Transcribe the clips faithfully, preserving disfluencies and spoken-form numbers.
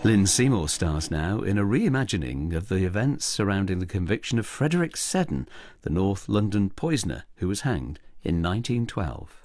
Lynn Seymour stars now in a reimagining of the events surrounding the conviction of Frederick Seddon, the North London poisoner who was hanged in nineteen twelve.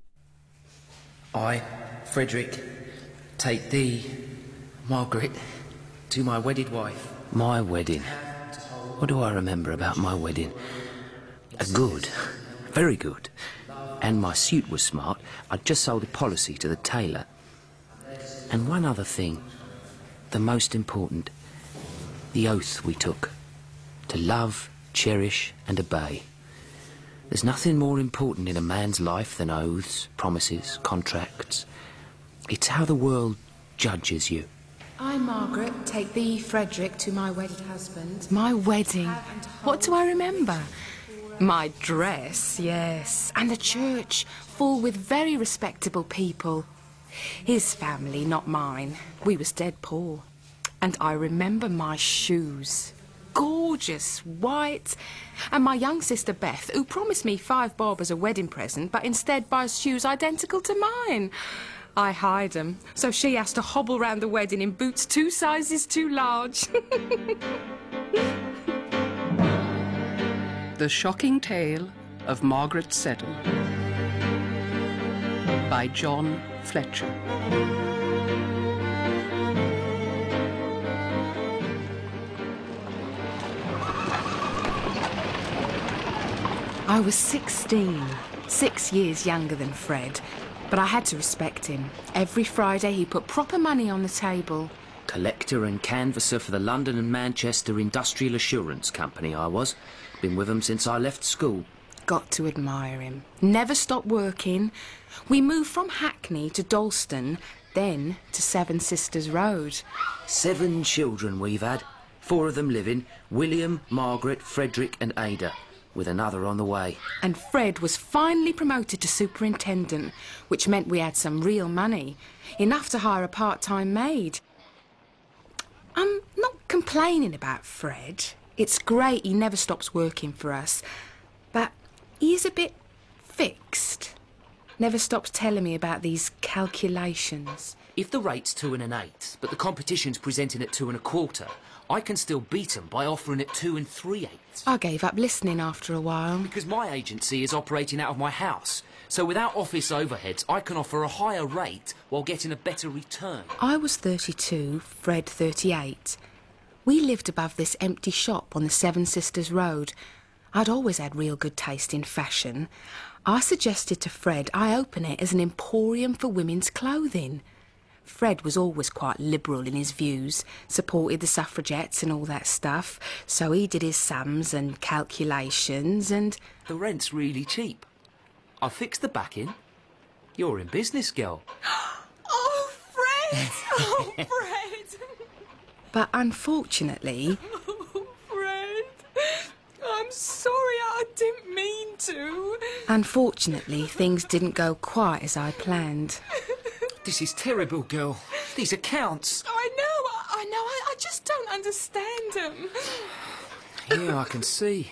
I, Frederick, take thee, Margaret, to my wedded wife. My wedding? What do I remember about my wedding? A good, very good. And my suit was smart. I'd just sold a policy to the tailor. And one other thing, the most important, the oath we took, to love, cherish and obey. There's nothing more important in a man's life than oaths, promises, contracts. It's how the world judges you. I, Margaret, take thee, Frederick, to my wedded husband. My wedding? What do I remember? My dress, yes, and the church, full with very respectable people. His family, not mine. We was dead poor. And I remember my shoes. Gorgeous, white. And my young sister Beth, who promised me five bob as a wedding present, but instead buys shoes identical to mine. I hide them, so she has to hobble round the wedding in boots two sizes too large. The Shocking Tale of Margaret Seddon by John Fletcher. I was sixteen, six years younger than Fred, but I had to respect him. Every Friday he put proper money on the table. Collector and canvasser for the London and Manchester Industrial Assurance Company, I was. Been with them since I left school. Got to admire him. Never stopped working. We moved from Hackney to Dalston, then to Seven Sisters Road. Seven children we've had. Four of them living. William, Margaret, Frederick and Ada, with another on the way. And Fred was finally promoted to superintendent, which meant we had some real money. Enough to hire a part-time maid. I'm not complaining about Fred. It's great he never stops working for us. But he's a bit fixed. Never stops telling me about these calculations. If the rate's two and an eighth, but the competition's presenting at two and a quarter, I can still beat 'em by offering it two and three eighths. I gave up listening after a while. Because my agency is operating out of my house. So without office overheads, I can offer a higher rate while getting a better return. I was thirty-two, Fred thirty-eight. We lived above this empty shop on the Seven Sisters Road. I'd always had real good taste in fashion. I suggested to Fred I open it as an emporium for women's clothing. Fred was always quite liberal in his views, supported the suffragettes and all that stuff, so he did his sums and calculations and... The rent's really cheap. I fixed the backing. You're in business, girl. Oh, Fred! Oh, Fred! But unfortunately... Oh, Fred, I'm sorry, I didn't mean to. Unfortunately, things didn't go quite as I planned. This is terrible, girl. These accounts. I know, I know, I, I just don't understand them. Yeah, I can see.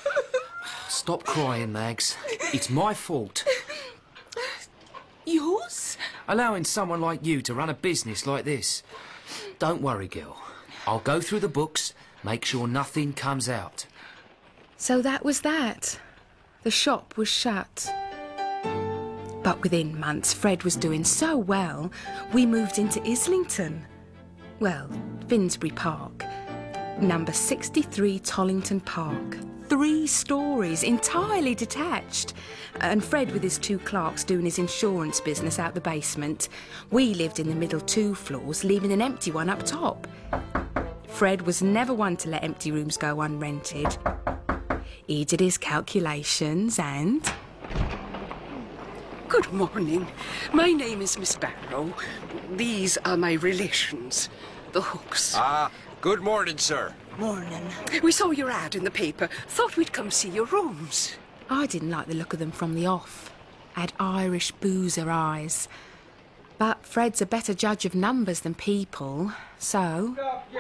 Stop crying, Mags. It's my fault. Yours? Allowing someone like you to run a business like this. Don't worry, girl. I'll go through the books, make sure nothing comes out. So that was that. The shop was shut. But within months, Fred was doing so well, we moved into Islington. Well, Finsbury Park. Number sixty-three Tollington Park. Three stories, entirely detached. And Fred with his two clerks doing his insurance business out the basement. We lived in the middle two floors, leaving an empty one up top. Fred was never one to let empty rooms go unrented. He did his calculations and... Good morning. My name is Miss Barrow. These are my relations, the Hooks. Ah, good morning, sir. Morning. We saw your ad in the paper. Thought we'd come see your rooms. I didn't like the look of them from the off. Had Irish boozer eyes. But Fred's a better judge of numbers than people, so...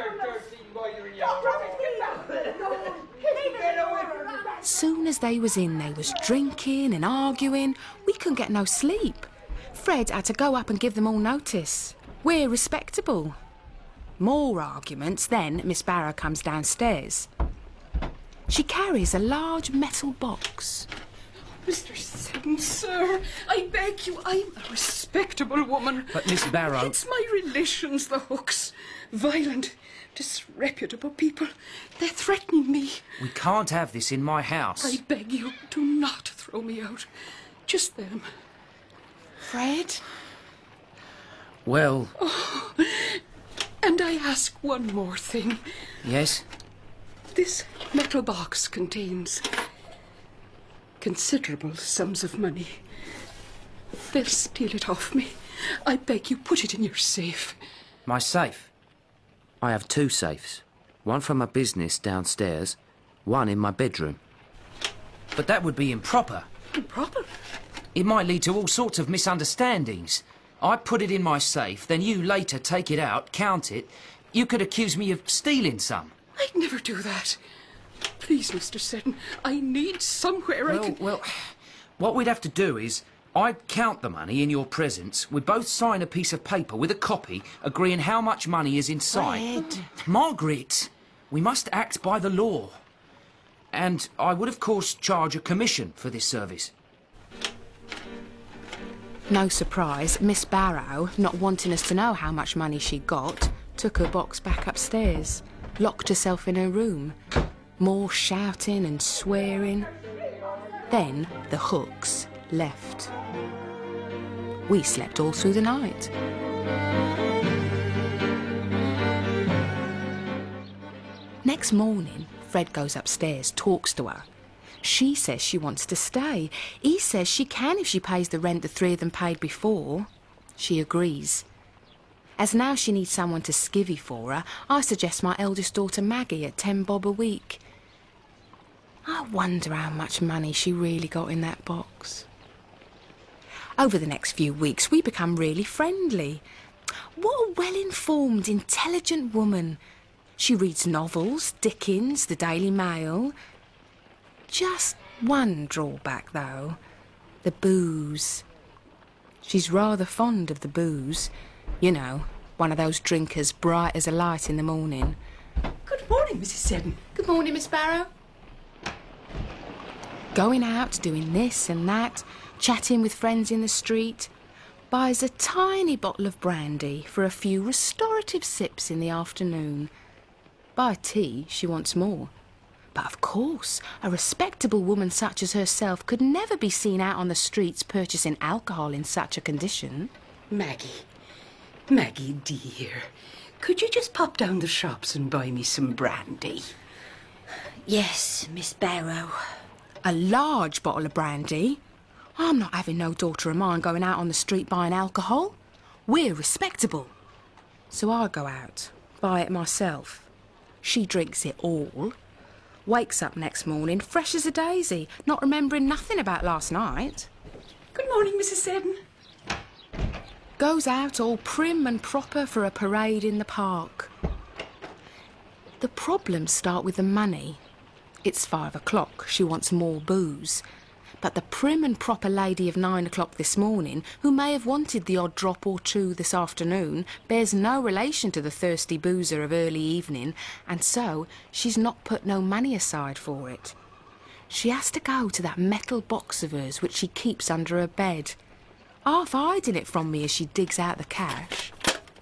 Soon as they was in, they was drinking and arguing. We couldn't get no sleep. Fred had to go up and give them all notice. We're respectable. More arguments, then Miss Barrow comes downstairs. She carries a large metal box. Mister Seddon, sir, I beg you, I'm a respectable woman. But, Miss Barrow... It's my relations, the Hooks. Violent, disreputable people. They're threatening me. We can't have this in my house. I beg you, do not throw me out. Just them. Fred? Well... Oh, and I ask one more thing. Yes? This metal box contains considerable sums of money. They'll steal it off me. I beg you, put it in your safe. My safe? I have two safes. One from my business downstairs, one in my bedroom. But that would be improper. Improper? It might lead to all sorts of misunderstandings. I put it in my safe, then you later take it out, count it. You could accuse me of stealing some. I'd never do that. Please, Mister Seddon, I need somewhere Well, I can... well, what we'd have to do is, I'd count the money in your presence. We'd both sign a piece of paper with a copy, agreeing how much money is inside. Fred. Margaret, we must act by the law. And I would, of course, charge a commission for this service. No surprise, Miss Barrow, not wanting us to know how much money she got, took her box back upstairs, locked herself in her room. More shouting and swearing. Then the Hooks left. We slept all through the night. Next morning, Fred goes upstairs, talks to her. She says she wants to stay. He says she can if she pays the rent the three of them paid before. She agrees. As now she needs someone to skivvy for her, I suggest my eldest daughter Maggie at ten bob a week. I wonder how much money she really got in that box. Over the next few weeks, we become really friendly. What a well-informed, intelligent woman. She reads novels, Dickens, the Daily Mail. Just one drawback, though. The booze. She's rather fond of the booze. You know, one of those drinkers bright as a light in the morning. Good morning, Missus Seddon. Good morning, Miss Barrow. Going out, doing this and that, chatting with friends in the street. Buys a tiny bottle of brandy for a few restorative sips in the afternoon. By tea, she wants more. But of course, a respectable woman such as herself could never be seen out on the streets purchasing alcohol in such a condition. Maggie, Maggie dear, could you just pop down the shops and buy me some brandy? Yes, Miss Barrow. A large bottle of brandy? I'm not having no daughter of mine going out on the street buying alcohol. We're respectable. So I go out, buy it myself. She drinks it all. Wakes up next morning fresh as a daisy, not remembering nothing about last night. Good morning, Missus Seddon. Goes out all prim and proper for a parade in the park. The problems start with the money. It's five o'clock. She wants more booze. But the prim and proper lady of nine o'clock this morning, who may have wanted the odd drop or two this afternoon, bears no relation to the thirsty boozer of early evening, and so she's not put no money aside for it. She has to go to that metal box of hers which she keeps under her bed, half hiding it from me as she digs out the cash.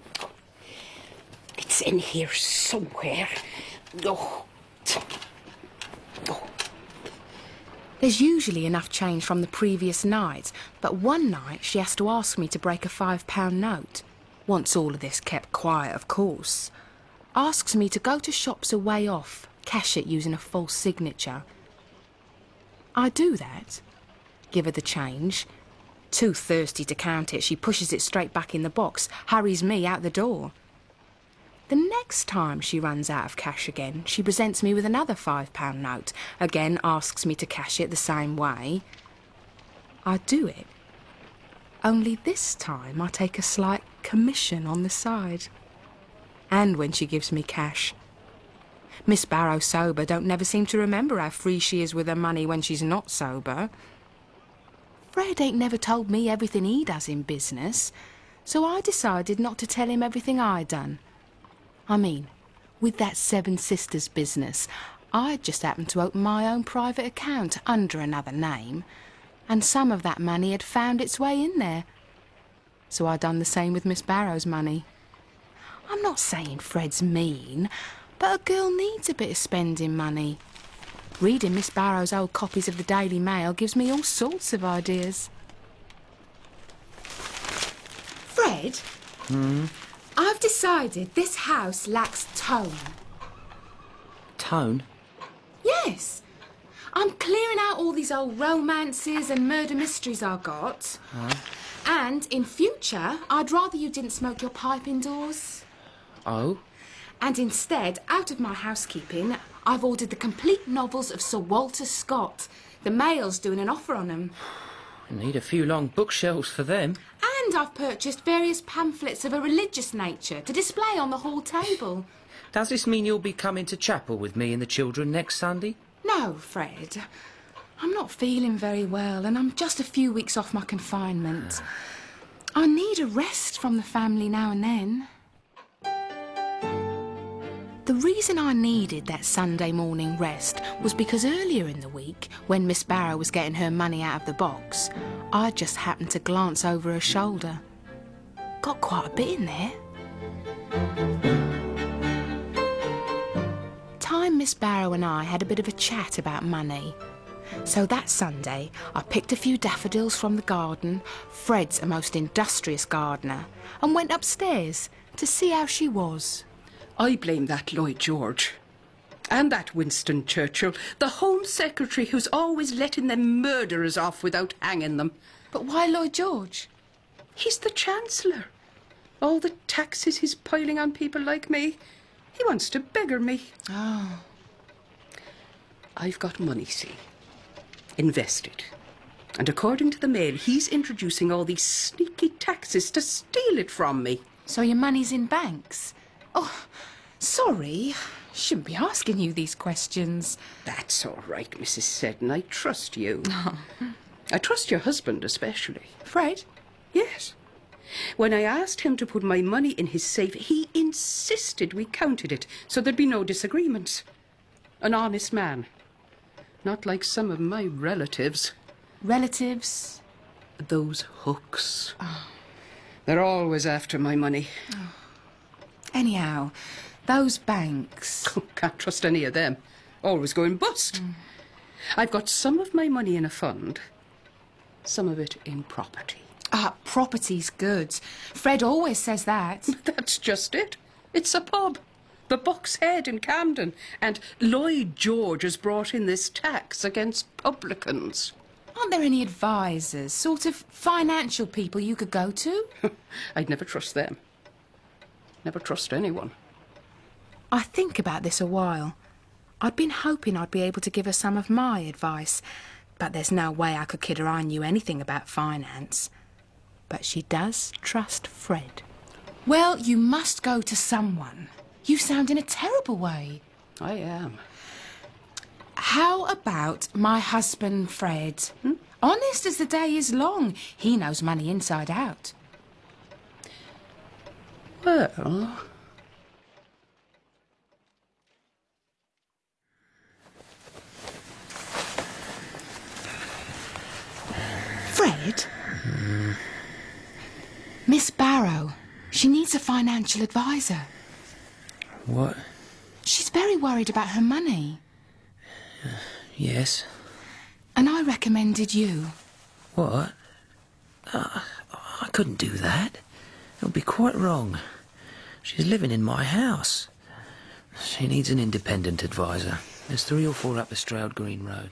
It's in here somewhere. Oh. Oh. There's usually enough change from the previous night, but one night she has to ask me to break a five-pound note. Wants all of this kept quiet, of course. Asks me to go to shops a way off, cash it using a false signature. I do that. Give her the change. Too thirsty to count it, she pushes it straight back in the box, hurries me out the door. The next time she runs out of cash again, she presents me with another five-pound note, again asks me to cash it the same way. I do it. Only this time I take a slight commission on the side. And when she gives me cash. Miss Barrow sober don't never seem to remember how free she is with her money when she's not sober. Fred ain't never told me everything he does in business, so I decided not to tell him everything I done. I mean, with that Seven Sisters business, I just happened to open my own private account under another name, and some of that money had found its way in there. So I done the same with Miss Barrow's money. I'm not saying Fred's mean, but a girl needs a bit of spending money. Reading Miss Barrow's old copies of the Daily Mail gives me all sorts of ideas. Fred? Hmm? I've decided this house lacks tone. Tone? Yes. I'm clearing out all these old romances and murder mysteries I got. Huh? And in future, I'd rather you didn't smoke your pipe indoors. Oh? And instead, out of my housekeeping, I've ordered the complete novels of Sir Walter Scott. The Mail's doing an offer on them. I need a few long bookshelves for them. And I've purchased various pamphlets of a religious nature to display on the hall table. Does this mean you'll be coming to chapel with me and the children next Sunday? No, Fred. I'm not feeling very well, and I'm just a few weeks off my confinement. I need a rest from the family now and then. The reason I needed that Sunday morning rest was because earlier in the week, when Miss Barrow was getting her money out of the box, I just happened to glance over her shoulder. Got quite a bit in there. Time Miss Barrow and I had a bit of a chat about money. So that Sunday, I picked a few daffodils from the garden, Fred's a most industrious gardener, and went upstairs to see how she was. I blame that Lloyd George. And that Winston Churchill, the Home Secretary who's always letting them murderers off without hanging them. But why Lloyd George? He's the Chancellor. All the taxes he's piling on people like me. He wants to beggar me. Oh. I've got money, see. Invested. And according to the Mail, he's introducing all these sneaky taxes to steal it from me. So your money's in banks? Oh, sorry. Shouldn't be asking you these questions. That's all right, Missus Seddon. I trust you. I trust your husband especially. Fred? Yes. When I asked him to put my money in his safe, he insisted we counted it so there'd be no disagreements. An honest man. Not like some of my relatives. Relatives? Those hooks. Oh. They're always after my money. Oh. Anyhow, those banks... Can't trust any of them. Always going bust. Mm. I've got some of my money in a fund, some of it in property. Ah, property's good. Fred always says that. That's just it. It's a pub. The Buck's Head in Camden. And Lloyd George has brought in this tax against publicans. Aren't there any advisors, sort of financial people you could go to? I'd never trust them. Never trust anyone. I think about this a while. I'd been hoping I'd be able to give her some of my advice, but there's no way I could kid her I knew anything about finance. But she does trust Fred. Well, you must go to someone. You sound in a terrible way. I am. How about my husband, Fred? Hmm? Honest as the day is long. He knows money inside out. Well... Fred? Mm. Miss Barrow. She needs a financial advisor. What? She's very worried about her money. Uh, yes. And I recommended you. What? Uh, I couldn't do that. It would be quite wrong. She's living in my house. She needs an independent advisor. There's three or four up the Stroud Green Road.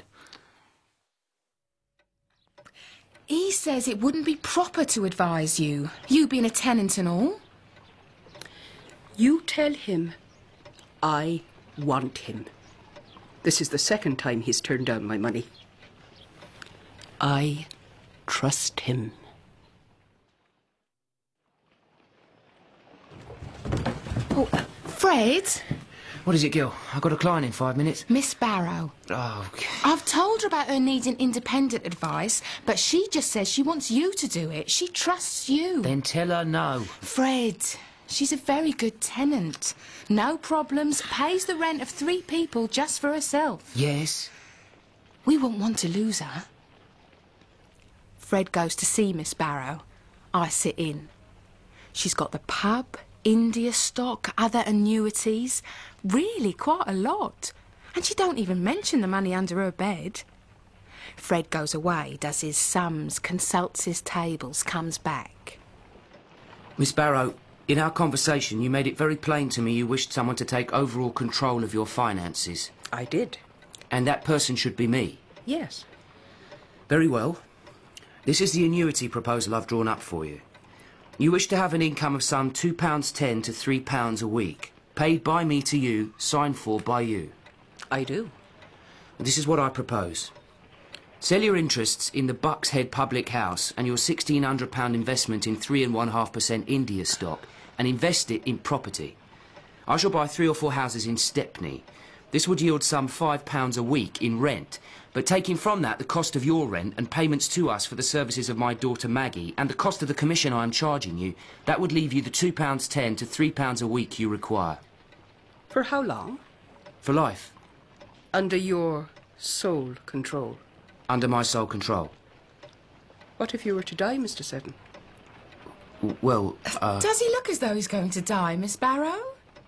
He says it wouldn't be proper to advise you, you being a tenant and all. You tell him I want him. This is the second time he's turned down my money. I trust him. Oh, Fred? What is it, Gil? I've got a client in five minutes. Miss Barrow. Oh, okay. I've told her about her needing independent advice, but she just says she wants you to do it. She trusts you. Then tell her no. Fred, She's a very good tenant. No problems, pays the rent of three people just for herself. Yes? We wouldn't want to lose her. Fred goes to see Miss Barrow. I sit in. She's got the pub, India stock, other annuities. Really quite a lot. And she don't even mention the money under her bed. Fred goes away, does his sums, consults his tables, comes back. Miss Barrow, in our conversation you made it very plain to me you wished someone to take overall control of your finances. I did. And that person should be me. Yes. Very well. This is the annuity proposal I've drawn up for you. You wish to have an income of some two pounds ten to three pounds a week, paid by me to you, signed for by you. I do. This is what I propose. Sell your interests in the Bucks Head Public House and your sixteen hundred pound investment in three and one half percent India stock and invest it in property. I shall buy three or four houses in Stepney. This would yield some five pounds a week in rent, but taking from that the cost of your rent and payments to us for the services of my daughter Maggie and the cost of the commission I am charging you, that would leave you the two pounds ten to three pounds a week you require. For how long? For life. Under your sole control. Under my sole control. What if you were to die, Mister Seddon? W well, uh... Does he look as though he's going to die, Miss Barrow?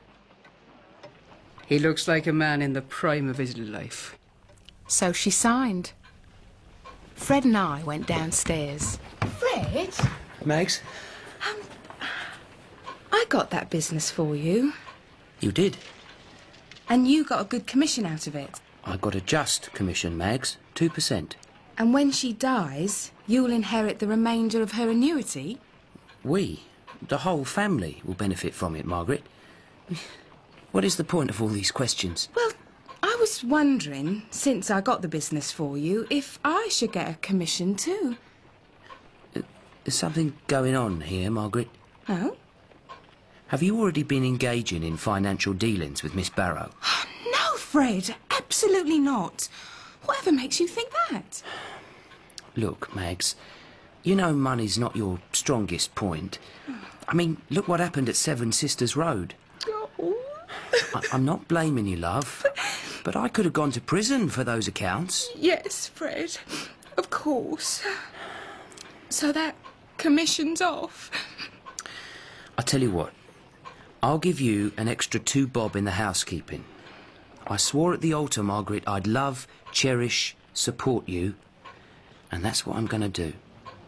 He looks like a man in the prime of his life. So she signed. Fred and I went downstairs. Fred? Mags? Um, I got that business for you. You did? And you got a good commission out of it. I got a just commission, Mags. Two percent. And when she dies, you'll inherit the remainder of her annuity? We, the whole family, will benefit from it, Margaret. What is the point of all these questions? Well, I was wondering, since I got the business for you, if I should get a commission too. Uh, there's something going on here, Margaret. Oh? Have you already been engaging in financial dealings with Miss Barrow? No, Fred, absolutely not. Whatever makes you think that? Look, Mags, you know money's not your strongest point. I mean, look what happened at Seven Sisters Road. Oh. I I'm not blaming you, love, but I could have gone to prison for those accounts. Yes, Fred, of course. So that commission's off. I tell you what, I'll give you an extra two bob in the housekeeping. I swore at the altar, Margaret, I'd love, cherish, support you, and that's what I'm going to do.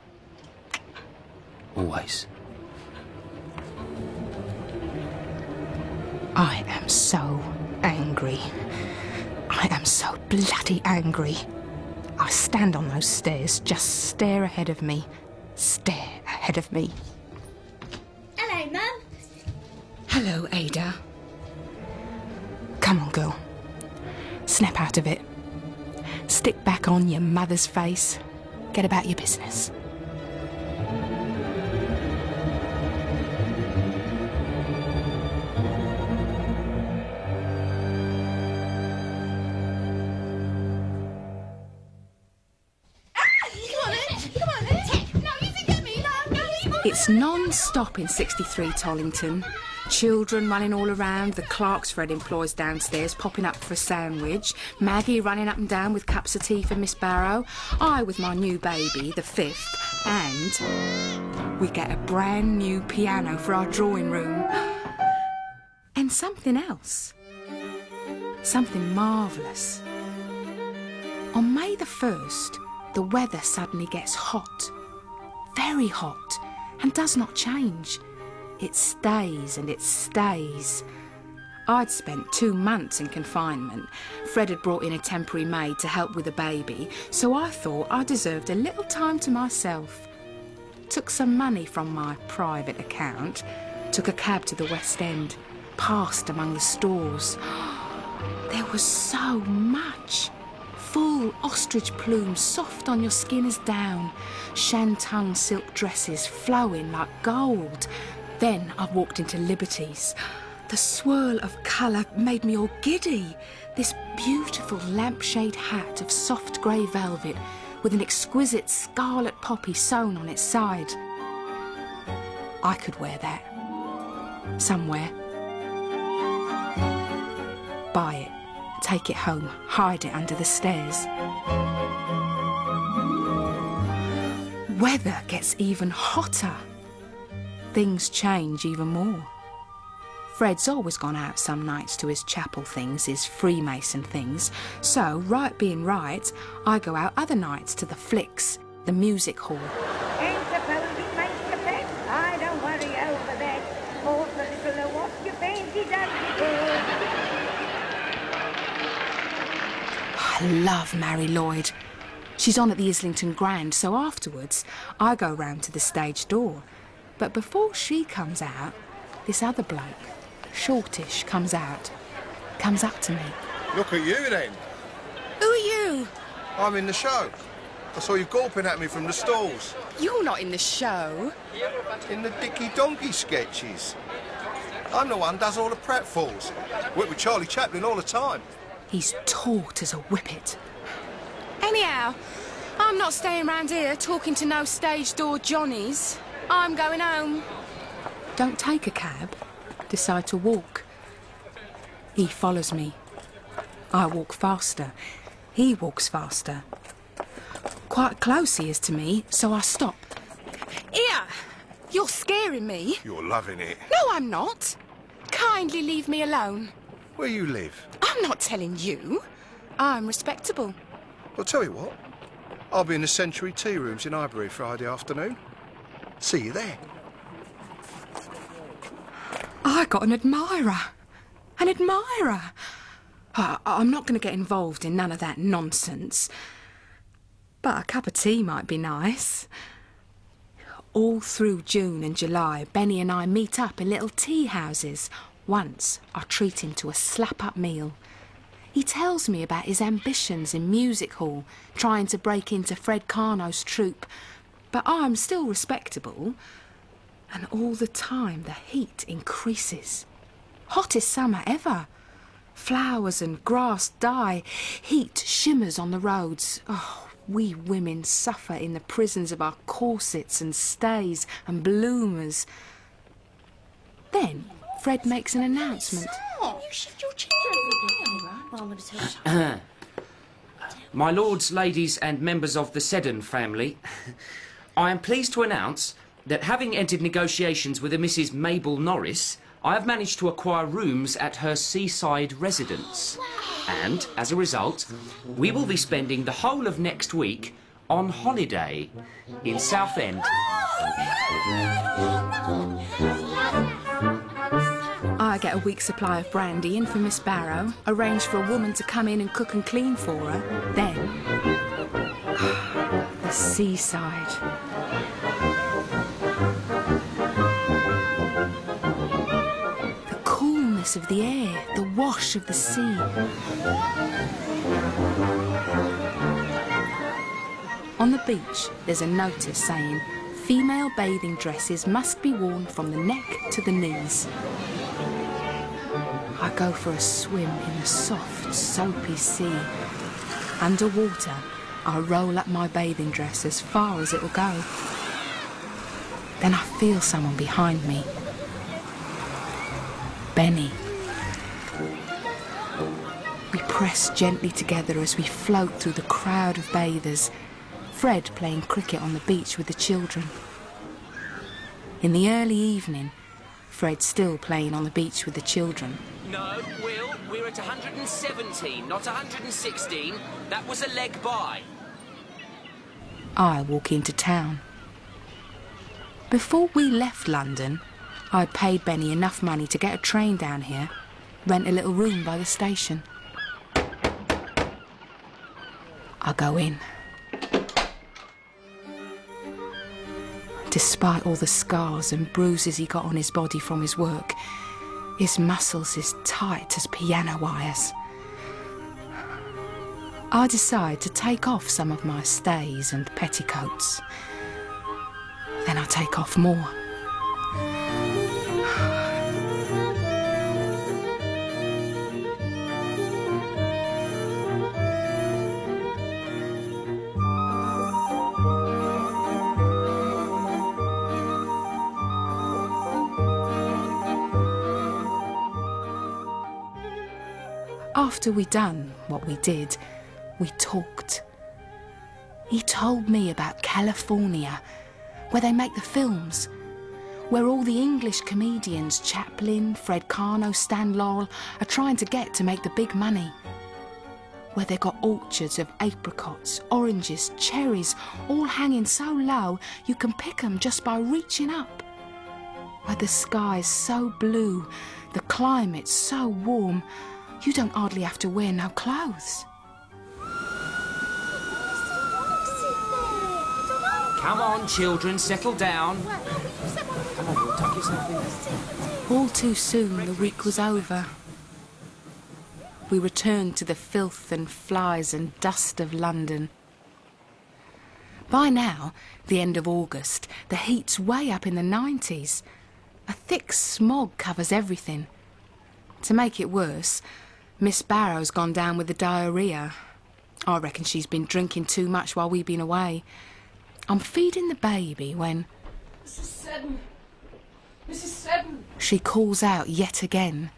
Always. I am so angry. I am so bloody angry. I stand on those stairs, just stare ahead of me. Stare ahead of me. Hello, Mum. Hello, Ada. Come on, girl. Snap out of it. Stick back on your mother's face. Get about your business. It's non-stop in sixty-three Tollington. Children running all around, the clerks Fred employs downstairs popping up for a sandwich, Maggie running up and down with cups of tea for Miss Barrow, I with my new baby, the fifth, and we get a brand new piano for our drawing room. And something else. Something marvellous. On May the first, the weather suddenly gets hot. Very hot. And does not change. It stays and it stays. I'd spent two months in confinement. Fred had brought in a temporary maid to help with the baby, so I thought I deserved a little time to myself. Took some money from my private account, took a cab to the West End, passed among the stores. There was so much. Full ostrich plumes, soft on your skin as down. Shantung silk dresses, flowing like gold. Then I walked into Liberty's. The swirl of colour made me all giddy. This beautiful lampshade hat of soft grey velvet with an exquisite scarlet poppy sewn on its side. I could wear that. somewhere. Buy it, take it home, hide it under the stairs. Weather gets even hotter. Things change even more. Fred's always gone out some nights to his chapel things, his Freemason things. So, right being right, I go out other nights to the flicks, the music hall. Ain't suppose it makes the best. I don't worry over that. All the little of what you fancy does you good. I love Mary Lloyd. She's on at the Islington Grand, so afterwards I go round to the stage door. But before she comes out, this other bloke, shortish, comes out, comes up to me. Look at you then. Who are you? I'm in the show. I saw you gawping at me from the stalls. You're not in the show. In the Dicky Donkey sketches. I'm the one who does all the pratfalls. Work with Charlie Chaplin all the time. He's taut as a whippet. Anyhow, I'm not staying round here talking to no stage door Johnnies. I'm going home. Don't take a cab. Decide to walk. He follows me. I walk faster. He walks faster. Quite close he is to me, so I stop. Here! You're scaring me. You're loving it. No, I'm not. Kindly leave me alone. Where you live? I'm not telling you. I'm respectable. I'll tell you what. I'll be in the Century Tea Rooms in Highbury Friday afternoon. See you there. I got an admirer. An admirer. I, I'm not going to get involved in none of that nonsense. But a cup of tea might be nice. All through June and July, Benny and I meet up in little tea houses. Once, I treat him to a slap-up meal. He tells me about his ambitions in music hall, trying to break into Fred Karno's troupe. But I'm still respectable. And all the time, the heat increases. Hottest summer ever. Flowers and grass die. Heat shimmers on the roads. Oh, we women suffer in the prisons of our corsets and stays and bloomers. Then Fred makes an announcement. You shift your chair over. Well, I'm going to tell you. My lords, ladies and members of the Seddon family, I am pleased to announce that having entered negotiations with a Missus Mabel Norris, I have managed to acquire rooms at her seaside residence. And, as a result, we will be spending the whole of next week on holiday in Southend. I get a week's supply of brandy in for Miss Barrow, arrange for a woman to come in and cook and clean for her. Then, the seaside. The coolness of the air, the wash of the sea. On the beach, there's a notice saying, female bathing dresses must be worn from the neck to the knees. I go for a swim in the soft, soapy sea. Underwater, I roll up my bathing dress as far as it'll go. Then I feel someone behind me. Benny. We press gently together as we float through the crowd of bathers, Fred playing cricket on the beach with the children. In the early evening, Fred still playing on the beach with the children. No, Will, we're at one hundred seventeen, not one hundred sixteen. That was a leg by. I walk into town. Before we left London, I paid Benny enough money to get a train down here, rent a little room by the station. I go in. Despite all the scars and bruises he got on his body from his work, his muscles as tight as piano wires. I decide to take off some of my stays and petticoats. Then I take off more. After we done what we did, we talked. He told me about California, where they make the films, where all the English comedians, Chaplin, Fred Karno, Stan Laurel, are trying to get to make the big money. Where they've got orchards of apricots, oranges, cherries, all hanging so low you can pick 'em just by reaching up. Where the sky's so blue, the climate's so warm, you don't hardly have to wear no clothes. Come on, children, settle down. Come on, we'll tuck yourself in. All too soon the week was over. We returned to the filth and flies and dust of London. By now, the end of August, the heat's way up in the nineties. A thick smog covers everything. To make it worse, Miss Barrow's gone down with the diarrhoea. I reckon she's been drinking too much while we've been away. I'm feeding the baby when... Missus Seddon! Missus Seddon! She calls out yet again.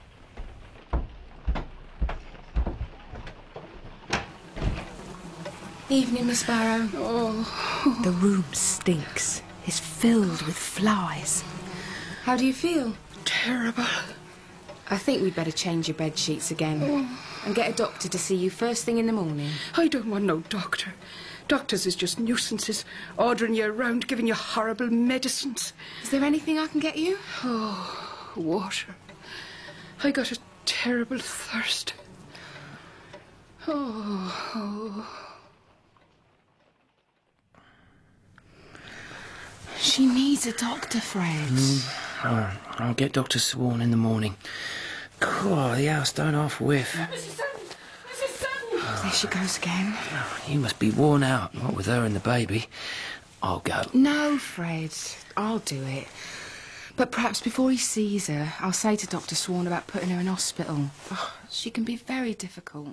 Evening, Miss Barrow. Oh. The room stinks. It's filled with flies. How do you feel? Terrible. I think we'd better change your bed sheets again Oh. and get a doctor to see you first thing in the morning. I don't want no doctor. Doctors is just nuisances, ordering you around, giving you horrible medicines. Is there anything I can get you? Oh, water. I got a terrible thirst. Oh, oh. She needs a doctor, Fred. Mm. Oh, I'll get Doctor Swan in the morning. God, the house don't half whiff. Missus Seddon! Missus Seddon! There she goes again. Oh, you must be worn out, what with her and the baby. I'll go. No, Fred, I'll do it. But perhaps before he sees her, I'll say to Doctor Swan about putting her in hospital. Oh, she can be very difficult.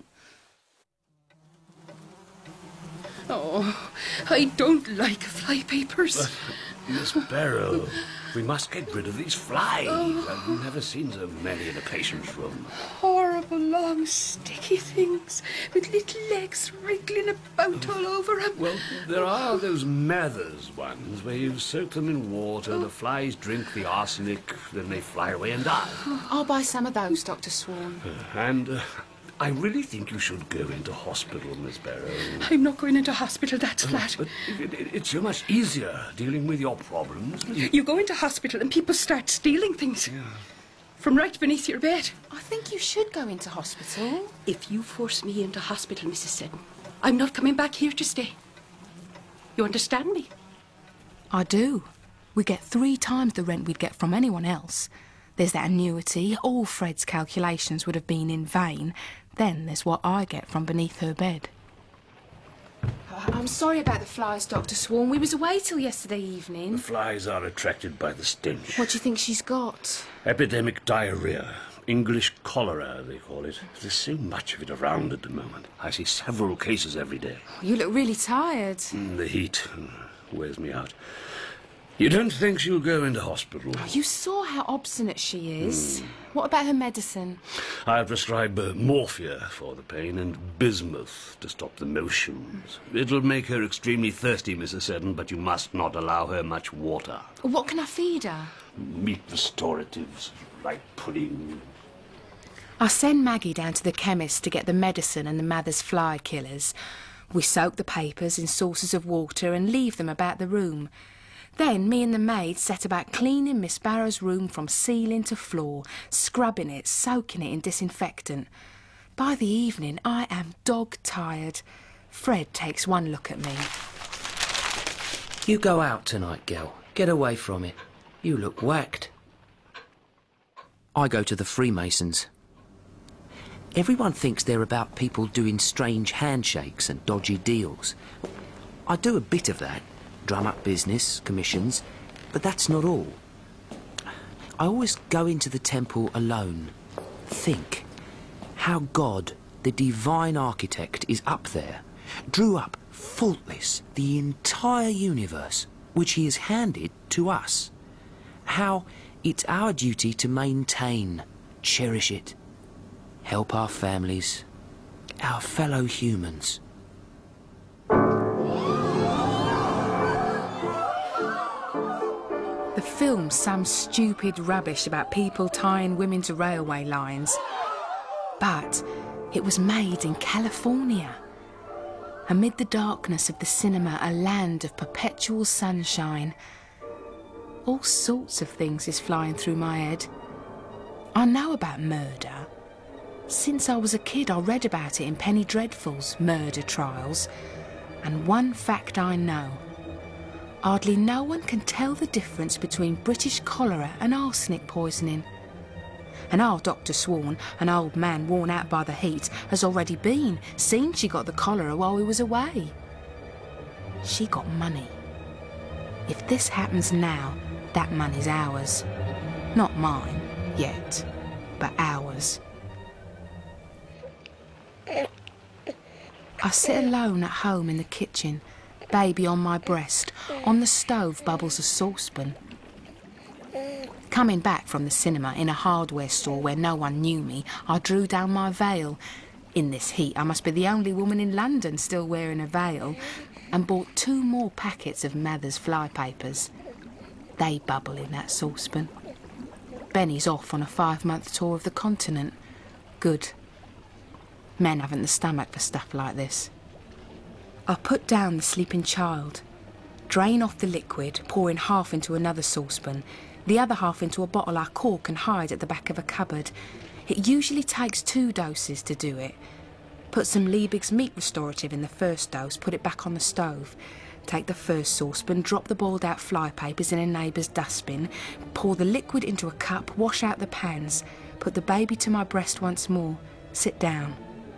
Oh, I don't like flypapers. Miss Barrow, we must get rid of these flies. I've never seen so many in a patient's room. Horrible, long, sticky things with little legs wriggling about all over them. Well, there are those Mathers ones where you soak them in water, Oh. the flies drink the arsenic, then they fly away and die. I'll buy some of those, Doctor Swan. And uh, I really think you should go into hospital, Miss Barrow. I'm not going into hospital, that's flat. But it, it, it's so much easier dealing with your problems. You go into hospital and people start stealing things. Yeah. From right beneath your bed. I think you should go into hospital. If you force me into hospital, Missus Seddon, I'm not coming back here to stay. You understand me? I do. We get three times the rent we'd get from anyone else. There's that annuity. All Fred's calculations would have been in vain. Then there's what I get from beneath her bed. I'm sorry about the flies, Doctor Swan. We was away till yesterday evening. The flies are attracted by the stench. What do you think she's got? Epidemic diarrhea. English cholera, they call it. There's so much of it around at the moment. I see several cases every day. You look really tired. Mm, the heat uh, wears me out. You don't think she'll go into hospital? You saw how obstinate she is. Mm. What about her medicine? I prescribe uh, morphia for the pain and bismuth to stop the motions. It'll make her extremely thirsty, Missus Seddon, but you must not allow her much water. What can I feed her? Meat restoratives, like pudding. I send Maggie down to the chemist to get the medicine and the Mathers fly killers. We soak the papers in saucers of water and leave them about the room. Then me and the maid set about cleaning Miss Barrow's room from ceiling to floor, scrubbing it, soaking it in disinfectant. By the evening, I am dog-tired. Fred takes one look at me. You go out tonight, girl. Get away from it. You look whacked. I go to the Freemasons. Everyone thinks they're about people doing strange handshakes and dodgy deals. I do a bit of that. Drum up business, commissions, but that's not all. I always go into the temple alone. Think how God, the divine architect, is up there, drew up faultless the entire universe, which he has handed to us. How it's our duty to maintain, cherish it. help our families, our fellow humans. The film's some stupid rubbish about people tying women to railway lines. But it was made in California. Amid the darkness of the cinema, a land of perpetual sunshine. All sorts of things is flying through my head. I know about murder. Since I was a kid, I read about it in Penny Dreadful's murder trials. And one fact I know. Hardly no one can tell the difference between British cholera and arsenic poisoning. And our Doctor Swan, an old man worn out by the heat, has already been, seen she got the cholera while we was away. She got money. If this happens now, that money's ours. Not mine, yet, but ours. I sit alone at home in the kitchen, baby on my breast. On the stove bubbles a saucepan. Coming back from the cinema in a hardware store where no one knew me, I drew down my veil. In this heat, I must be the only woman in London still wearing a veil, and bought two more packets of Mather's flypapers. They bubble in that saucepan. Benny's off on a five-month tour of the continent. Good. Men haven't the stomach for stuff like this. I put down the sleeping child, drain off the liquid, pouring half into another saucepan, the other half into a bottle I cork and hide at the back of a cupboard. It usually takes two doses to do it. Put some Liebig's meat restorative in the first dose, put it back on the stove. Take the first saucepan, drop the boiled out flypapers in a neighbour's dustbin, pour the liquid into a cup, wash out the pans, put the baby to my breast once more, sit down.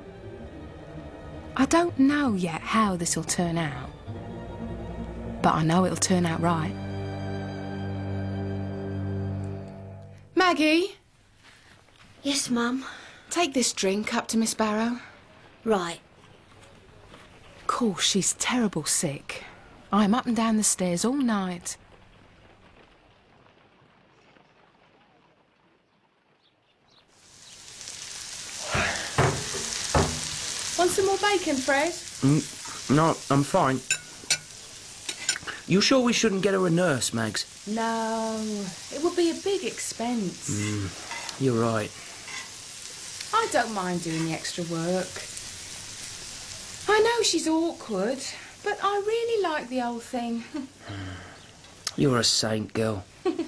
I don't know yet how this'll turn out, but I know it'll turn out right. Maggie? Yes, Mum? Take this drink up to Miss Barrow. Right. Course, she's terrible sick. I'm up and down the stairs all night. Want some more bacon, Fred? Mm, no, I'm fine. You sure we shouldn't get her a nurse, Mags? No, it would be a big expense. Mm, you're right. I don't mind doing the extra work. I know she's awkward, but I really like the old thing. You're a saint, girl.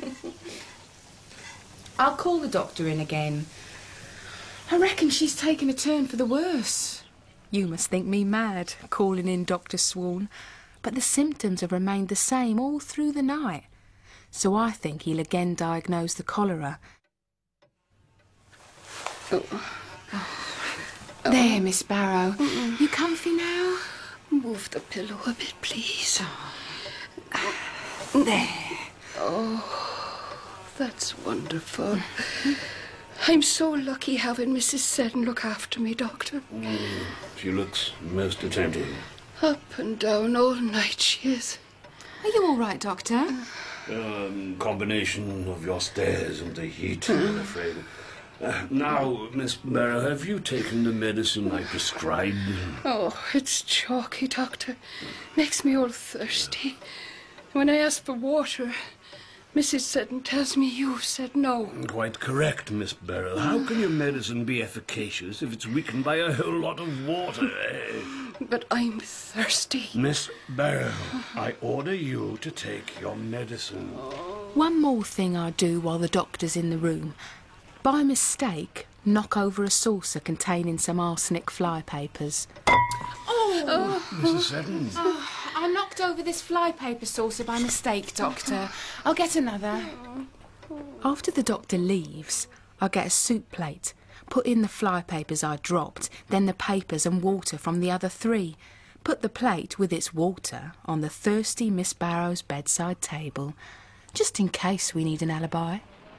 I'll call the doctor in again. I reckon she's taken a turn for the worse. You must think me mad, calling in Doctor Swan, but the symptoms have remained the same all through the night. So I think he'll again diagnose the cholera. Oh. There, Miss Barrow. Mm-mm. You comfy now? Move the pillow a bit, please. Oh. There. Oh, that's wonderful. I'm so lucky having Missus Seddon look after me, Doctor. Mm, she looks most attentive. Up and down all night she is. Are you all right, Doctor? Um, combination of your stairs and the heat, I'm afraid. Uh, now, Miss Barrow, have you taken the medicine I prescribed? Oh, it's chalky, Doctor. Makes me all thirsty. When I ask for water, Missus Seddon tells me you've said no. Quite correct, Miss Barrow. How can your medicine be efficacious if it's weakened by a whole lot of water, eh? But I'm thirsty. Miss Barrow, I order you to take your medicine. One more thing I do while the doctor's in the room. By mistake, knock over a saucer containing some arsenic flypapers. Oh! oh. Missus Seddon. Oh, I knocked over this flypaper saucer by mistake, Doctor. I'll get another. After the doctor leaves, I get a soup plate, put in the flypapers I dropped, then the papers and water from the other three. Put the plate with its water on the thirsty Miss Barrow's bedside table, just in case we need an alibi.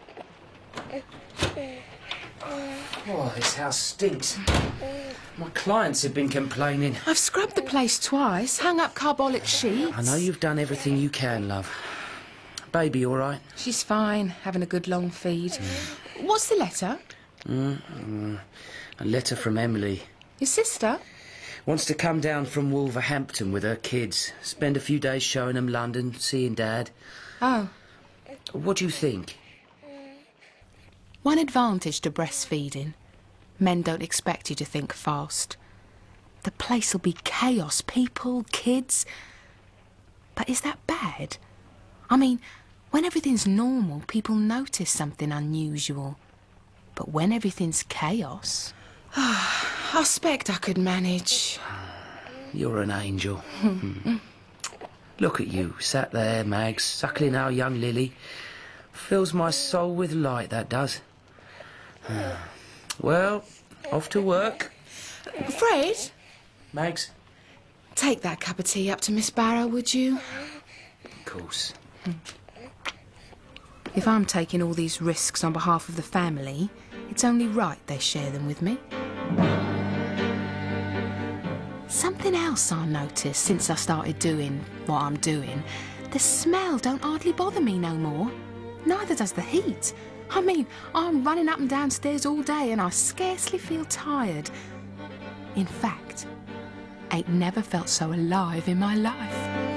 Oh, this house stinks. My clients have been complaining. I've scrubbed the place twice, hung up carbolic sheets. I know you've done everything you can, love. Baby all right? She's fine, having a good long feed. Mm. What's the letter? Mm-mm. A letter from Emily. Your sister? Wants to come down from Wolverhampton with her kids. Spend a few days showing them London, seeing Dad. Oh. What do you think? One advantage to breastfeeding. Men don't expect you to think fast. The place'll be chaos, people, kids. But is that bad? I mean, when everything's normal, people notice something unusual. But when everything's chaos... I expect I could manage. You're an angel. Mm. Look at you, sat there, Mags, suckling our young Lily. Fills my soul with light, that does. Well, off to work. Fred? Mags? Take that cup of tea up to Miss Barrow, would you? Of course. If I'm taking all these risks on behalf of the family, it's only right they share them with me. Something else I noticed since I started doing what I'm doing. The smell don't hardly bother me no more. Neither does the heat. I mean, I'm running up and downstairs all day and I scarcely feel tired. In fact, ain't never felt so alive in my life.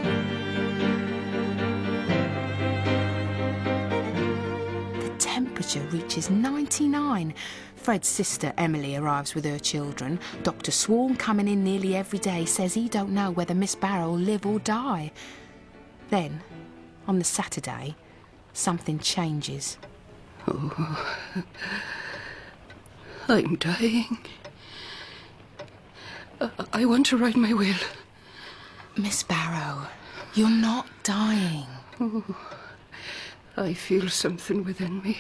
The temperature reaches ninety-nine. Fred's sister Emily arrives with her children. Doctor Swan, coming in nearly every day, says he don't know whether Miss Barrow will live or die. Then, on the Saturday, something changes. Oh, I'm dying. Uh, I want to write my will. Miss Barrow, you're not dying. Oh, I feel something within me.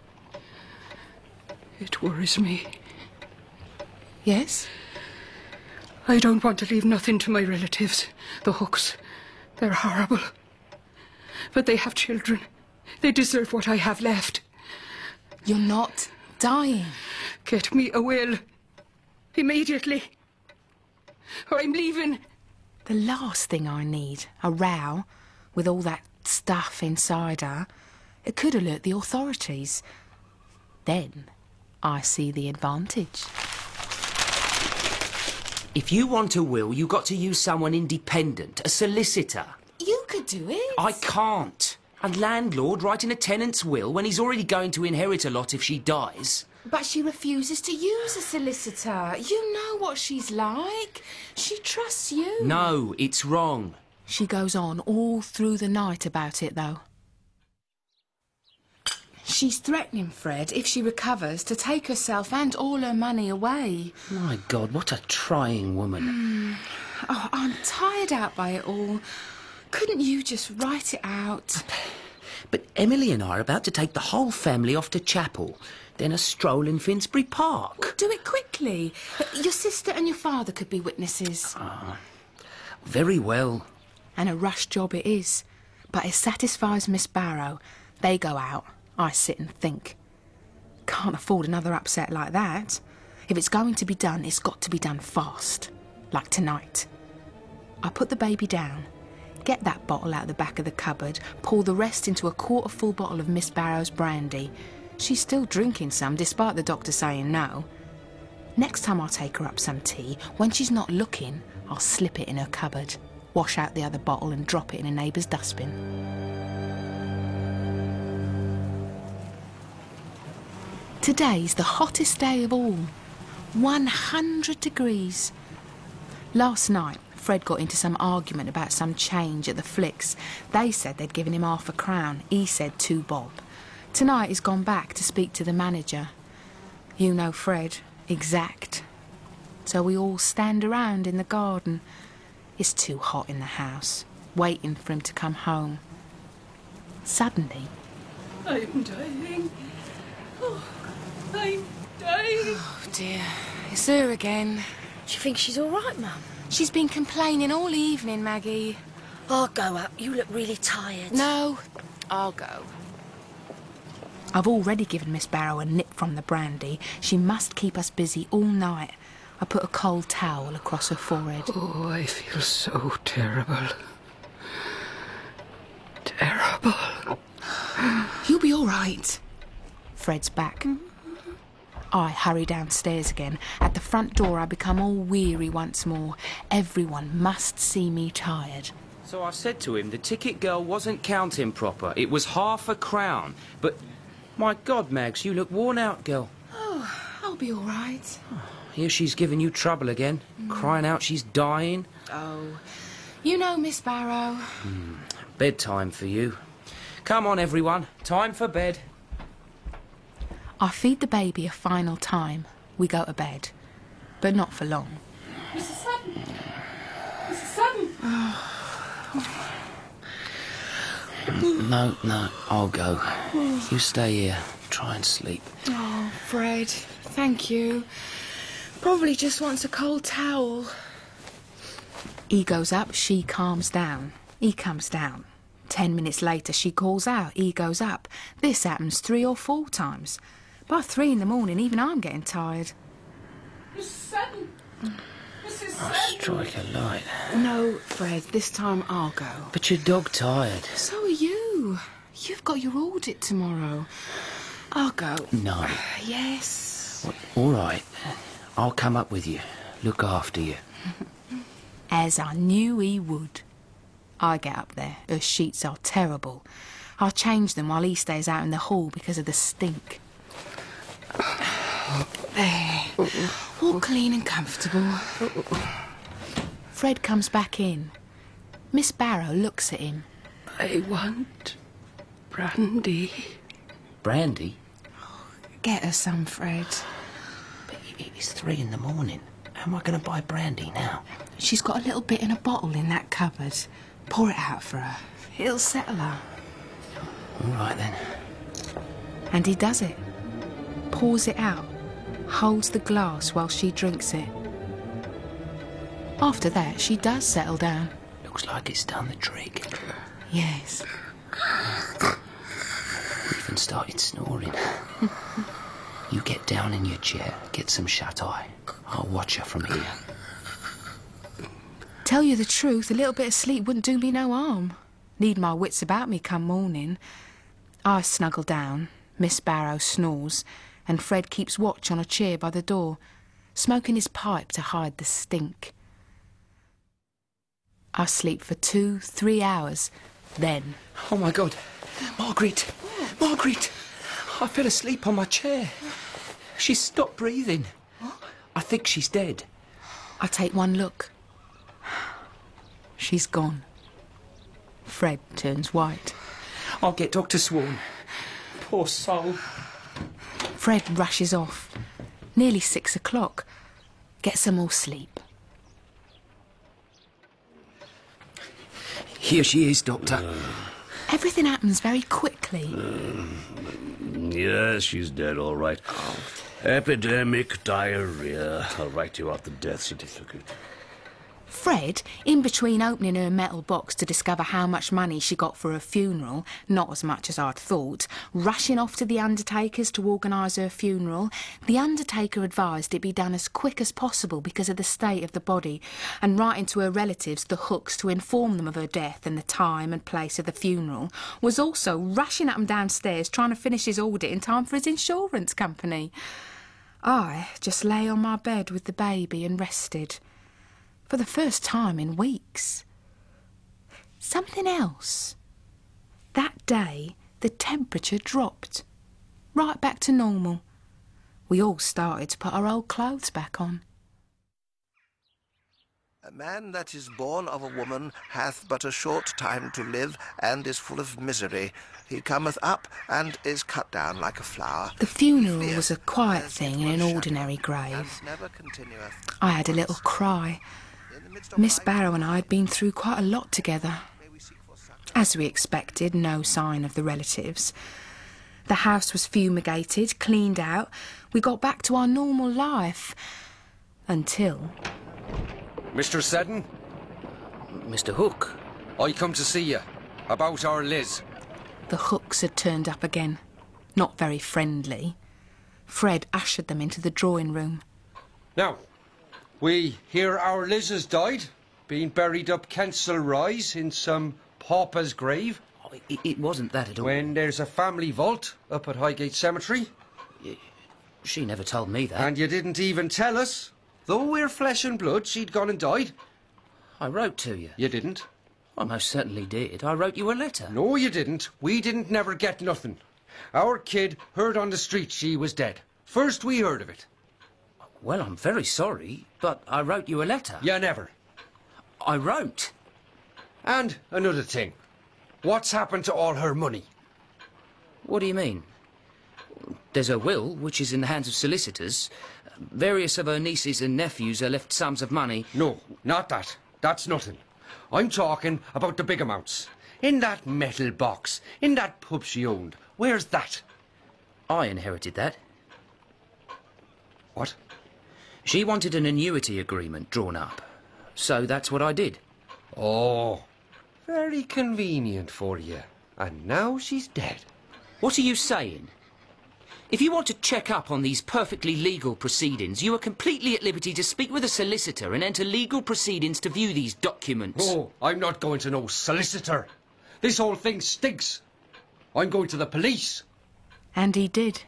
It worries me. Yes? I don't want to leave nothing to my relatives. The Hooks, they're horrible. But they have children. They deserve what I have left. You're not dying. Get me a will. Immediately. Or I'm leaving. The last thing I need, a row, with all that stuff inside her. It could alert the authorities. Then I see the advantage. If you want a will, you got to use someone independent, a solicitor. You could do it. I can't. A landlord writing a tenant's will when he's already going to inherit a lot if she dies. But she refuses to use a solicitor. You know what she's like. She trusts you. No, it's wrong. She goes on all through the night about it, though. She's threatening Fred, if she recovers, to take herself and all her money away. My God, what a trying woman. Mm. Oh, I'm tired out by it all. Couldn't you just write it out? But Emily and I are about to take the whole family off to chapel, then a stroll in Finsbury Park. Well, do it quickly. Your sister and your father could be witnesses. Uh, very well. And a rush job it is. But it satisfies Miss Barrow. They go out. I sit and think. Can't afford another upset like that. If it's going to be done, it's got to be done fast. Like tonight. I put the baby down. Get that bottle out the back of the cupboard, pour the rest into a quarter-full bottle of Miss Barrow's brandy. She's still drinking some, despite the doctor saying no. Next time I'll take her up some tea, when she's not looking, I'll slip it in her cupboard, wash out the other bottle and drop it in a neighbour's dustbin. Today's the hottest day of all. one hundred degrees. Last night, Fred got into some argument about some change at the Flicks. They said they'd given him half a crown. He said two bob. Tonight he's gone back to speak to the manager. You know Fred, exact. So we all stand around in the garden. It's too hot in the house, waiting for him to come home. Suddenly... I'm dying. Oh, I'm dying. Oh, dear. It's her again. Do you think she's all right, Mum? She's been complaining all evening, Maggie. I'll go up. You look really tired. No, I'll go. I've already given Miss Barrow a nip from the brandy. She must keep us busy all night. I put a cold towel across her forehead. Oh, I feel so terrible. Terrible. You'll be all right. Fred's back. I hurry downstairs again. At the front door, I become all weary once more. Everyone must see me tired. So I said to him the ticket girl wasn't counting proper. It was half a crown. But, my God, Mags, you look worn out, girl. Oh, I'll be all right. Here she's giving you trouble again, mm. crying out she's dying. Oh, you know, Miss Barrow. Mm. Bedtime for you. Come on, everyone. Time for bed. I feed the baby a final time. We go to bed. But not for long. Missus Sutton! Missus Sutton! No, no, I'll go. You stay here. Try and sleep. Oh, Fred, thank you. Probably just wants a cold towel. He goes up, she calms down. He comes down. Ten minutes later, she calls out. He goes up. This happens three or four times. By three in the morning, even I'm getting tired. Missus Sutton! Missus I'll Sutton! strike a light. No, Fred, this time I'll go. But your dog tired. So are you. You've got your audit tomorrow. I'll go. No. Yes. Well, all right. I'll come up with you. Look after you. As I knew he would. I get up there. Her sheets are terrible. I'll change them while he stays out in the hall because of the stink. There. All clean and comfortable. Fred comes back in. Miss Barrow looks at him. I want brandy. Brandy? Get her some, Fred. But it's three in the morning. How am I going to buy brandy now? She's got a little bit in a bottle in that cupboard. Pour it out for her. It'll settle her. All right, then. And he does it. Pours it out. Holds the glass while she drinks it. After that, she does settle down. Looks like it's done the trick. Yes. Even started snoring. You get down in your chair, get some shut-eye. I'll watch her from here. Tell you the truth, a little bit of sleep wouldn't do me no harm. Need my wits about me come morning. I snuggle down, Miss Barrow snores, and Fred keeps watch on a chair by the door, smoking his pipe to hide the stink. I sleep for two, three hours, then... Oh, my God. Margaret! Margaret! I fell asleep on my chair. She's stopped breathing. I think she's dead. I take one look. She's gone. Fred turns white. I'll get Doctor Swan. Poor soul. Fred rushes off. Nearly six o'clock. Get some more sleep. Here she is, Doctor. Uh, Everything happens very quickly. Uh, yes, she's dead, all right. Oh. Epidemic diarrhea. I'll write you out the death certificate. Fred, in between opening her metal box to discover how much money she got for her funeral, not as much as I'd thought, rushing off to the undertaker's to organise her funeral, the undertaker advised it be done as quick as possible because of the state of the body, and writing to her relatives, the Hooks, to inform them of her death and the time and place of the funeral, was also rushing up and downstairs trying to finish his audit in time for his insurance company. I just lay on my bed with the baby and rested. For the first time in weeks. Something else. That day, the temperature dropped. Right back to normal. We all started to put our old clothes back on. A man that is born of a woman hath but a short time to live, and is full of misery. He cometh up, and is cut down like a flower. The funeral was a quiet thing in an ordinary grave. I had a little cry. Miss Barrow and I had been through quite a lot together. As we expected, no sign of the relatives. The house was fumigated, cleaned out. We got back to our normal life. Until... Mister Seddon? Mister Hook? I come to see you. About our Liz. The Hooks had turned up again. Not very friendly. Fred ushered them into the drawing room. Now, we hear our Liz has died, being buried up Kensal Rise in some pauper's grave. Oh, it, it wasn't that at all. When there's a family vault up at Highgate Cemetery. Y She never told me that. And you didn't even tell us. Though we're flesh and blood, she'd gone and died. I wrote to you. You didn't. I most certainly did. I wrote you a letter. No, you didn't. We didn't never get nothing. Our kid heard on the street she was dead. First we heard of it. Well, I'm very sorry, but I wrote you a letter. You never. I wrote. And another thing. What's happened to all her money? What do you mean? There's her will, which is in the hands of solicitors. Various of her nieces and nephews are left sums of money. No, not that. That's nothing. I'm talking about the big amounts. In that metal box, in that pub she owned. Where's that? I inherited that. What? She wanted an annuity agreement drawn up. So that's what I did. Oh, very convenient for you. And now she's dead. What are you saying? If you want to check up on these perfectly legal proceedings, you are completely at liberty to speak with a solicitor and enter legal proceedings to view these documents. Oh, I'm not going to no solicitor. This whole thing stinks. I'm going to the police. And he did.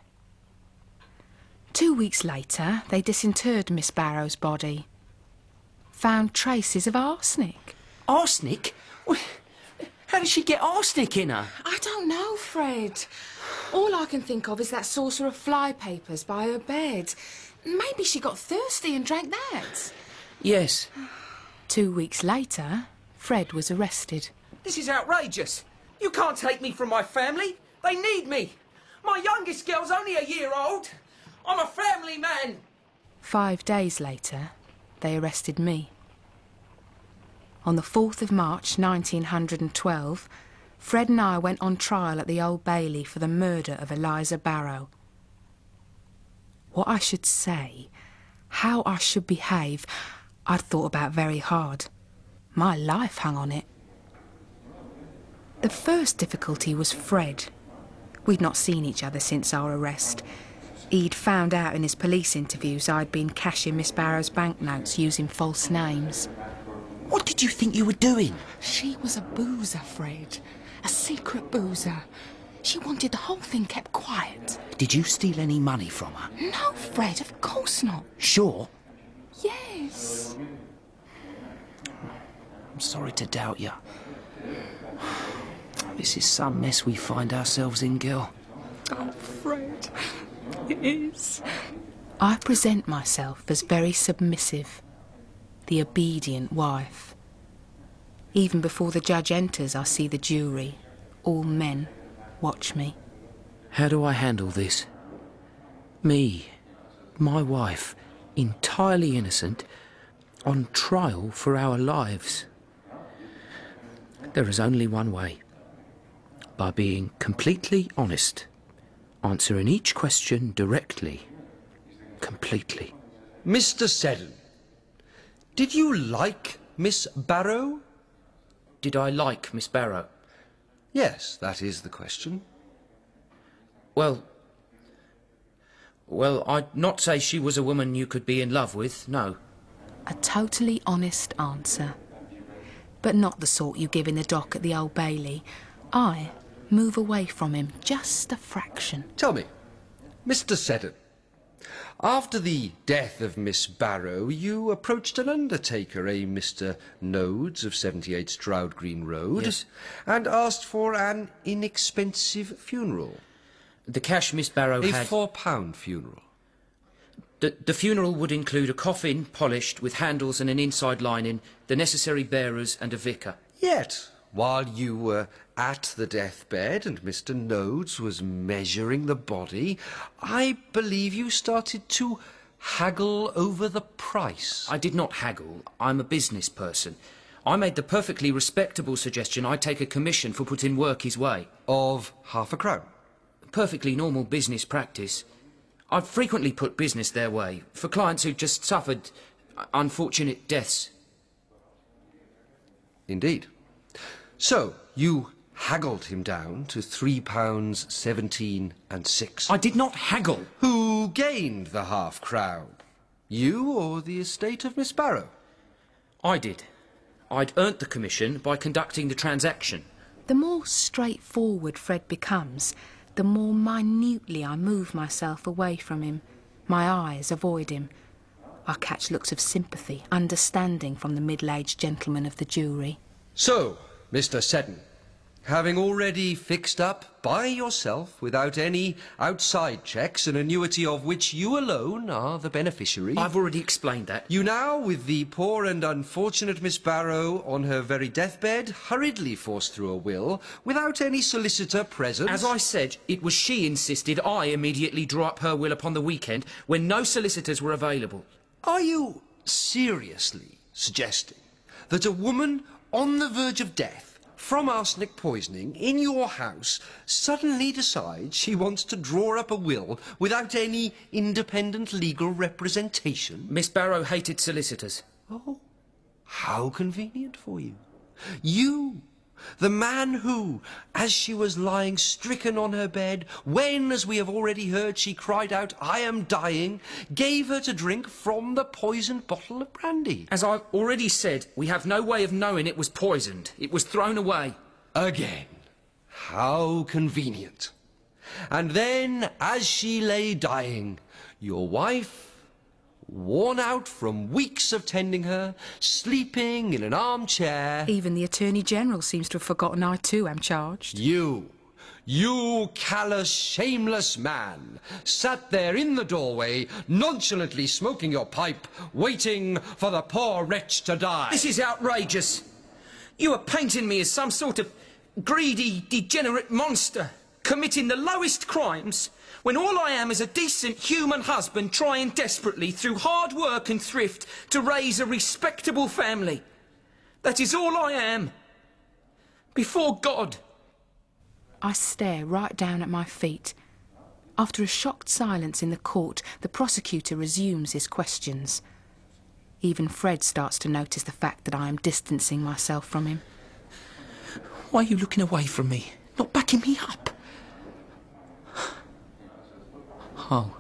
Two weeks later, they disinterred Miss Barrow's body. Found traces of arsenic. Arsenic? How did she get arsenic in her? I don't know, Fred. All I can think of is that saucer of flypapers by her bed. Maybe she got thirsty and drank that. Yes. Two weeks later, Fred was arrested. This is outrageous. You can't take me from my family. They need me. My youngest girl's only a year old. I'm a family man. Five days later, they arrested me. On the fourth of March nineteen twelve, Fred and I went on trial at the Old Bailey for the murder of Eliza Barrow. What I should say, how I should behave, I'd thought about very hard. My life hung on it. The first difficulty was Fred. We'd not seen each other since our arrest. He'd found out in his police interviews I'd been cashing Miss Barrow's banknotes using false names. What did you think you were doing? She was a boozer, Fred. A secret boozer. She wanted the whole thing kept quiet. Did you steal any money from her? No, Fred, of course not. Sure? Yes. I'm sorry to doubt you. This is some mess we find ourselves in, girl. Oh, Fred, it is. I present myself as very submissive, the obedient wife. Even before the judge enters, I see the jury, all men, watch me. How do I handle this? Me, my wife, entirely innocent, on trial for our lives. There is only one way. By being completely honest, answering each question directly, completely. Mister Seddon, did you like Miss Barrow? Did I like Miss Barrow? Yes, that is the question. Well... Well, I'd not say she was a woman you could be in love with, no. A totally honest answer. But not the sort you give in the dock at the Old Bailey. I move away from him just a fraction. Tell me, Mister Seddon, after the death of Miss Barrow, you approached an undertaker, a Mister Nodes of seventy-eight Stroud Green Road, yes, and asked for an inexpensive funeral. The cash Miss Barrow a had... A four-pound funeral. The, the funeral would include a coffin, polished, with handles and an inside lining, the necessary bearers and a vicar. Yet, while you were at the deathbed and Mister Nodes was measuring the body, I believe you started to haggle over the price. I did not haggle. I'm a business person. I made the perfectly respectable suggestion I'd take a commission for putting work his way. Of half a crown? Perfectly normal business practice. I've frequently put business their way, for clients who just suffered unfortunate deaths. Indeed. So, you haggled him down to three pounds seventeen and six. I did not haggle. Who gained the half crown? You or the estate of Miss Barrow? I did. I'd earned the commission by conducting the transaction. The more straightforward Fred becomes, the more minutely I move myself away from him. My eyes avoid him. I catch looks of sympathy, understanding from the middle-aged gentleman of the jury. So, Mister Seddon, having already fixed up by yourself, without any outside checks, an annuity of which you alone are the beneficiary... I've already explained that. You now, with the poor and unfortunate Miss Barrow on her very deathbed, hurriedly forced through a will, without any solicitor present... As I said, it was she insisted I immediately draw up her will upon the weekend, when no solicitors were available. Are you seriously suggesting that a woman on the verge of death from arsenic poisoning in your house suddenly decides she wants to draw up a will without any independent legal representation? Miss Barrow hated solicitors. Oh, how convenient for you. You, the man who, as she was lying stricken on her bed, when, as we have already heard, she cried out, "I am dying," gave her to drink from the poisoned bottle of brandy. As I've already said, we have no way of knowing it was poisoned. It was thrown away. Again. How convenient. And then, as she lay dying, your wife, worn out from weeks of tending her, sleeping in an armchair... Even the Attorney-General seems to have forgotten I too am charged. You, you callous, shameless man, sat there in the doorway, nonchalantly smoking your pipe, waiting for the poor wretch to die. This is outrageous. You are painting me as some sort of greedy, degenerate monster, committing the lowest crimes, when all I am is a decent human husband trying desperately through hard work and thrift to raise a respectable family. That is all I am. Before God. I stare right down at my feet. After a shocked silence in the court, the prosecutor resumes his questions. Even Fred starts to notice the fact that I am distancing myself from him. Why are you looking away from me? Not backing me up? Oh.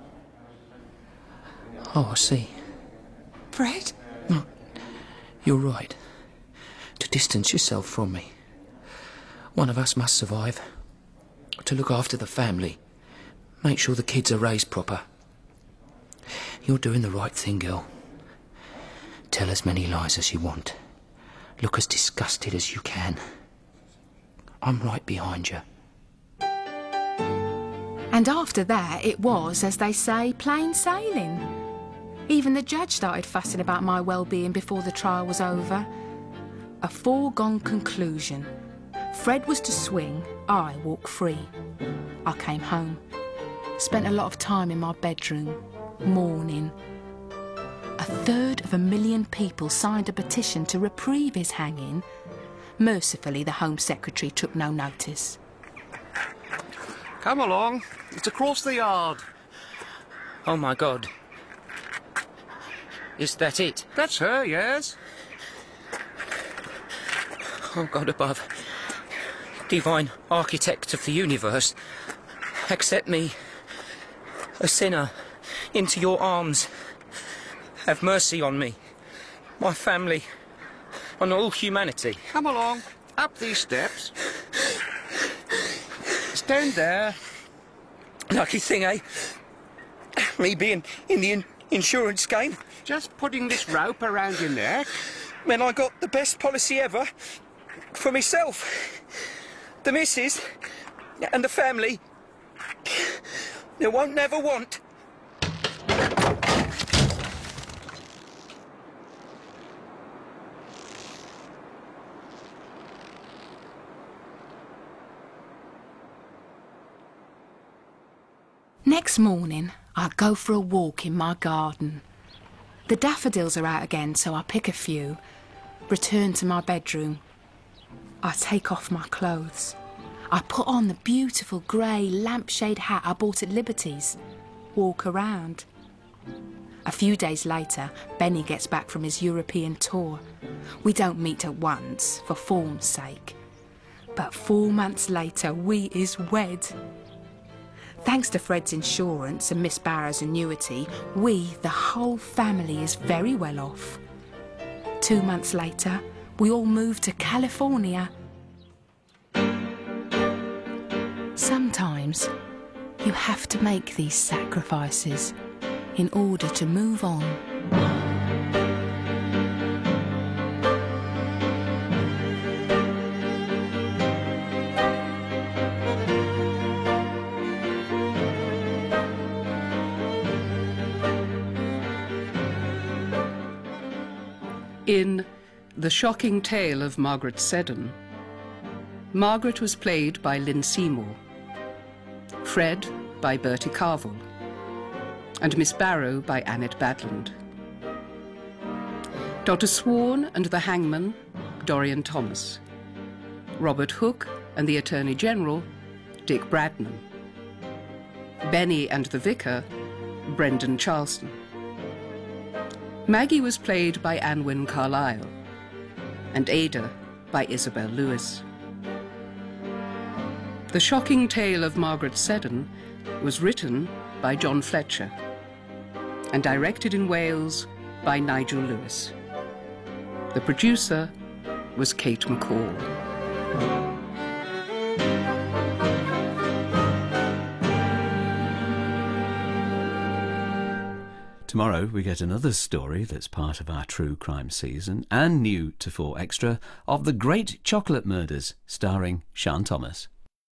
Oh, I see. Fred? No, you're right. To distance yourself from me. One of us must survive. To look after the family. Make sure the kids are raised proper. You're doing the right thing, girl. Tell as many lies as you want. Look as disgusted as you can. I'm right behind you. And after that, it was, as they say, plain sailing. Even the judge started fussing about my well-being before the trial was over. A foregone conclusion. Fred was to swing, I walk free. I came home. Spent a lot of time in my bedroom, mourning. A third of a million people signed a petition to reprieve his hanging. Mercifully, the Home Secretary took no notice. Come along. It's across the yard. Oh, my God. Is that it? That's her, yes. Oh, God above. Divine architect of the universe, accept me, a sinner, into your arms. Have mercy on me, my family, on all humanity. Come along. Up these steps. Stand there. Lucky thing, eh? Me being in the in insurance game. Just putting this rope around your neck. Man, I got the best policy ever. For myself. The missus. And the family. They won't never want. Next morning, I go for a walk in my garden. The daffodils are out again, so I pick a few, return to my bedroom. I take off my clothes. I put on the beautiful grey lampshade hat I bought at Liberty's. Walk around. A few days later, Benny gets back from his European tour. We don't meet at once, for form's sake. But four months later, we is wed. Thanks to Fred's insurance and Miss Barrow's annuity, we, the whole family, is very well off. Two months later, we all moved to California. Sometimes, you have to make these sacrifices. in order to move on. In The Shocking Tale of Margaret Seddon, Margaret was played by Lynn Seymour, Fred by Bertie Carvel, and Miss Barrow by Annette Badland. Doctor Swan and the Hangman, Dorian Thomas. Robert Hooke and the Attorney General, Dick Bradnam. Benny and the Vicar, Brendan Charleston. Maggie was played by Anwyn Carlyle, and Ada by Isabel Lewis. The Shocking Tale of Margaret Seddon was written by John Fletcher and directed in Wales by Nigel Lewis. The producer was Kate McCall. Tomorrow we get another story that's part of our true crime season and new to four Extra of The Great Chocolate Murders, starring Sian Thomas.